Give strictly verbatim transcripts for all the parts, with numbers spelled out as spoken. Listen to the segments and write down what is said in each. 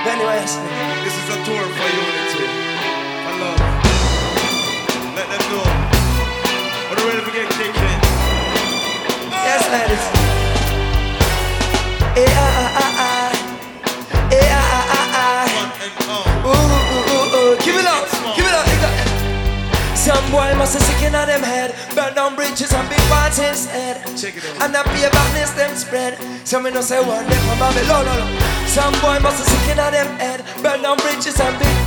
Anyways, this is a tour for unity, for love. Let them know. Are you ready to get kicked in? yes, ladies. Eh, ah, ah, ah, ah. Eh, ah, ah, ah, ah. Ooh, ooh, ooh, ooh. Give it up, give it up. Some boy must have sick in them head. Burn down bridges and big parts instead. Check it out. And not be a badness them spread. Some me no say one them from Babylon. No, no. Some boy must have sick in them head. Burn down bridges and big.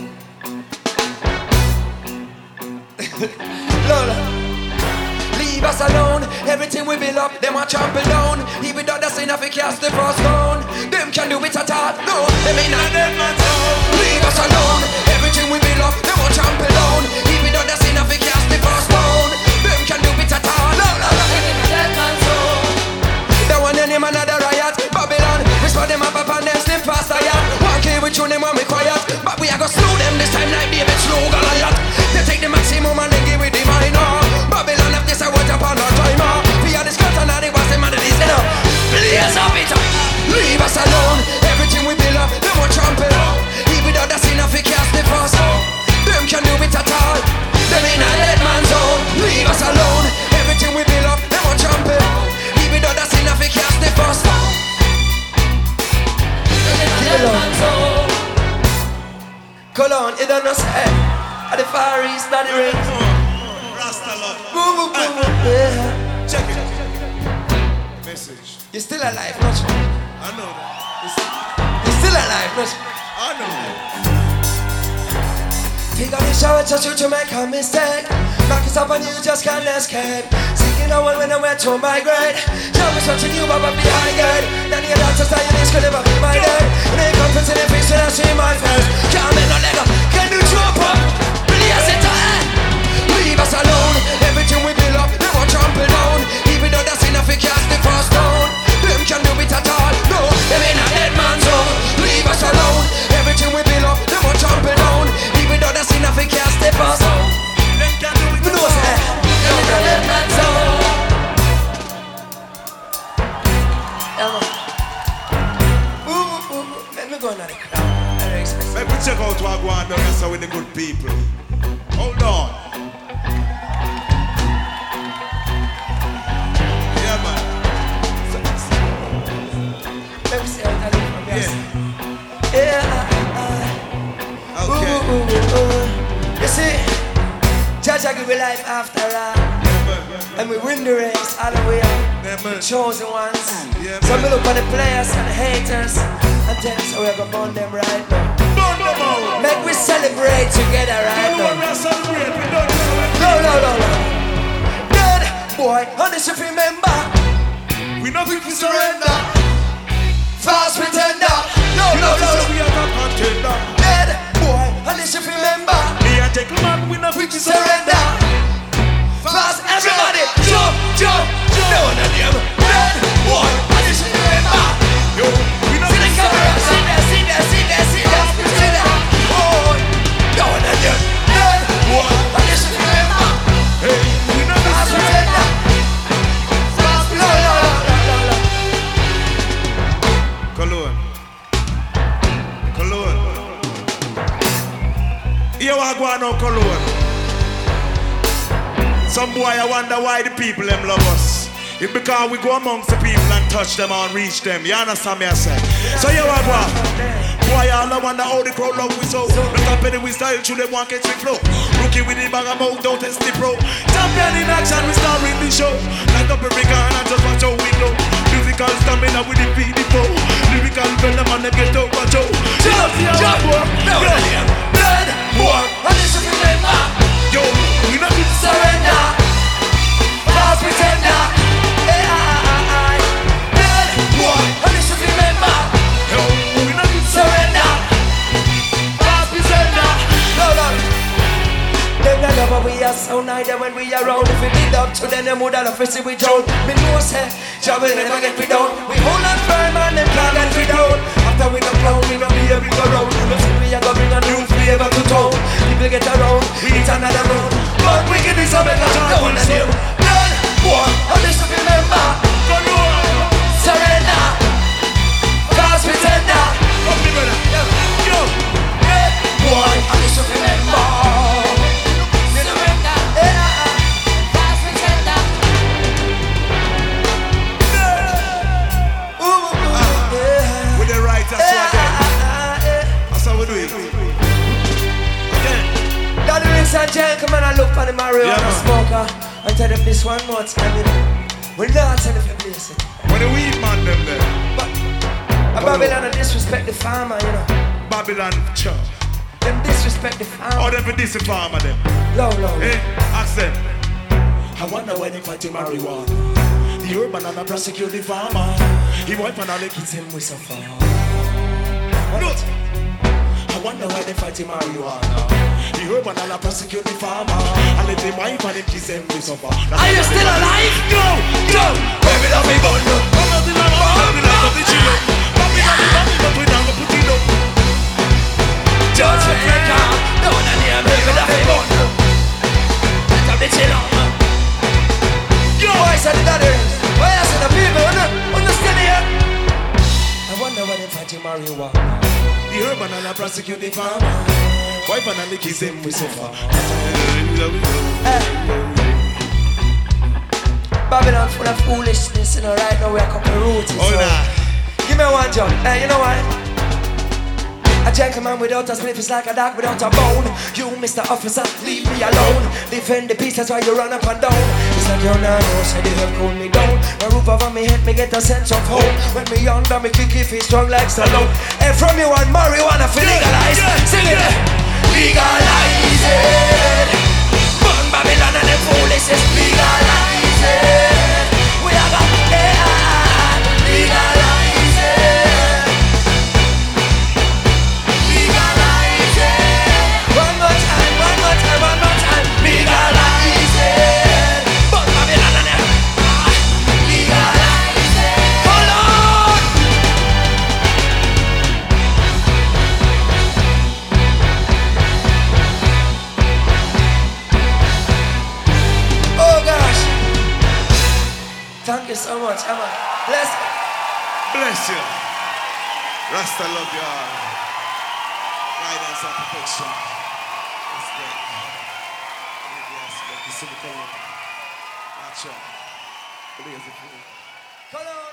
Lola, leave us alone. Everything we build up, them a trample down. Even though that's enough, we cast the first stone. Them can do it at all. No, them ain't not them at all. Leave us alone. Everything we build up, them a trample down. Even though that's enough, we cast the first stone. Them can do it at all. No, no, no. That one and him another riot. Babylon, whisper them up up and them slip past a yacht. One kill with you, them when we quiet. But we are gonna slew them this time like David slew Goliath. They take the maximum and they give it the minor. Babylon have this I watch upon our timer. We are the skirt and now they was the man that is in up. Blaze up it up. Leave us alone. Everything we build up, them will trample. Even though that's enough, we cast the first. Them can do it at all. Them in a dead man's zone. Leave us alone. Everything we build up, them will trample. Even though that's enough, we cast the first. Cologne, it don't know say. At the Far East, not the ring. Rasta love. Boom, boom, boom, boom. Yeah. Check it. Message. You're still alive, not you? I know that. You're still alive, not you? I know that. Take on the shower, touch you to make a mistake. Back us up and you just can't escape. Seeking a one when I went to migrate. Job is watching you up behind it. Then you don't just you this could never be my day. And they come to the face when I see my face. Can't make no leg up, can you drop up? Really I said to her, leave us alone. Everything we build up, they won't trample down. Even though that's enough, we cast the first stone. Them can do it at all, no, them ain't a dead man's zone. Leave us alone. Everything we build up, they won't trample down. Even though that's enough, we cast the first stone. Them can do it at all, them ain't a dead man's zone. Ooh, ooh, ooh, let me go now the crowd. Let me check out what go on down here with the good people. Hold on. Yeah, man. Let me see how I look from this. Yeah. Yeah. Okay. Ooh, ooh, ooh, ooh. You see, Jaja give me life after all. And we win the race all the way up. The chosen ones. Yeah, So man. me look for the players and the haters and tell us how we're gonna burn them right now. Burn them out. Make we celebrate together right You know what we now. are celebrating? We don't celebrate. No, no, no, no. Dead boy, and this if you remember. We nothing to surrender. Fast pretender. No, You no, know no, so no. we are not contender. Dead boy, and this if you remember. Me and take man, we nothing to surrender. Surrender. Fast, everybody, jump, jump, jump. No one of them. Dead boy, and this if you remember. Yo, we See nothing the to camera, surrender. see there, see there, see there, see there, see there. Oh, no one of them. Dead boy, and this if you remember. Hey, we nothing to Fast surrender. pretender. Fast, no, no, no, no, no, no. Cologne. Cologne. Here we go now, Cologne. Some boy I wonder why the people them love us. It's because we go amongst the people and touch them and reach them. You understand me I say? So here we go. Boy all I wonder how the crowd love we so. The company we style through them want catch me flow. Rookie with the bag of mouth, don't test the pro. Champion in action, we starring the show. Light up every gun and just watch how we know. Musical stamina with the beat the flow. Lyrical venom and them get over Joe. Jump, jump, no, no, no. Dead boy, and this if you remember. Yo, we not need to Surrender. Fast pretender. Hey, I, I, I. Dead boy, and this if you remember. Yo, we not need to Surrender. Fast pretender. No, no. Them not love how we are so neither when we are around. If we did up to them, them would have to see we drown. Me know say, Jah will never get we down. We hold on firm and them can't get we down. After we don't clown, we don't be able to go round. You see we are gonna bring a new flavor to town. People get around, we need another round. But we can do something like no one of you. Dead boy, and this if you remember. Surrender. Fast pretender. Come, brother. Ladies and gentlemen, I look for the marijuana Yeah, smoker and tell them this one more time, you know. We're not telling them this. When the weed man them there. But a Babylon and disrespect the farmer, you know. Babylon church. Them disrespect the farmer. Or them for this farmer them. Low, low. Eh, ask them. I wonder when they fight the marijuana. The urban and the prosecute the farmer. He wipe and all the kids him with so far. Look. I wonder why they fight the marijuana. The urban and the prosecute the farmer. And let him wipe and him kiss him with so far. Are you still alive? Go! Go! Baby, love me, gun up. Babylon, Babylon, the children. Babylon, Babylon, we don't go put it up. Just make up. No one near me, baby, love me, gun up. Let them the chill on. Yo! Why is that the others? Why is it the people? Understand here? I wonder why they fight the marijuana. The urban and the prosecute the farmer. Wipe and the kiss him with so far. Babylon full of foolishness, you know, right now we're a couple of roots. Oh, so. nah. Give me one job. Hey, you know what? A gentleman without a spliff is like a dog without a bone. You, Mister Officer, leave me alone. Defend the peace, that's why you run up and down. It's like you're not no, say they have cool me down. The roof over me head, me get a sense of hope. When me under, me kick if he's strong like Stallone. And from you and marijuana for legalize. Sing it. Legalize it. Burn Babylon and the foolishness. Legalize it. We are got yeah. Legalize it. Legalize it. One more time, one more time, one more time. Legalize it. Burn Babylon and the ah. Legalize it. Hold on. Oh gosh. Thank you so much. Come on. Bless. Bless you. Rasta love you all. Guidance and protection. That's great. Yes, like you see the color. Watch out. Believe it. Come on.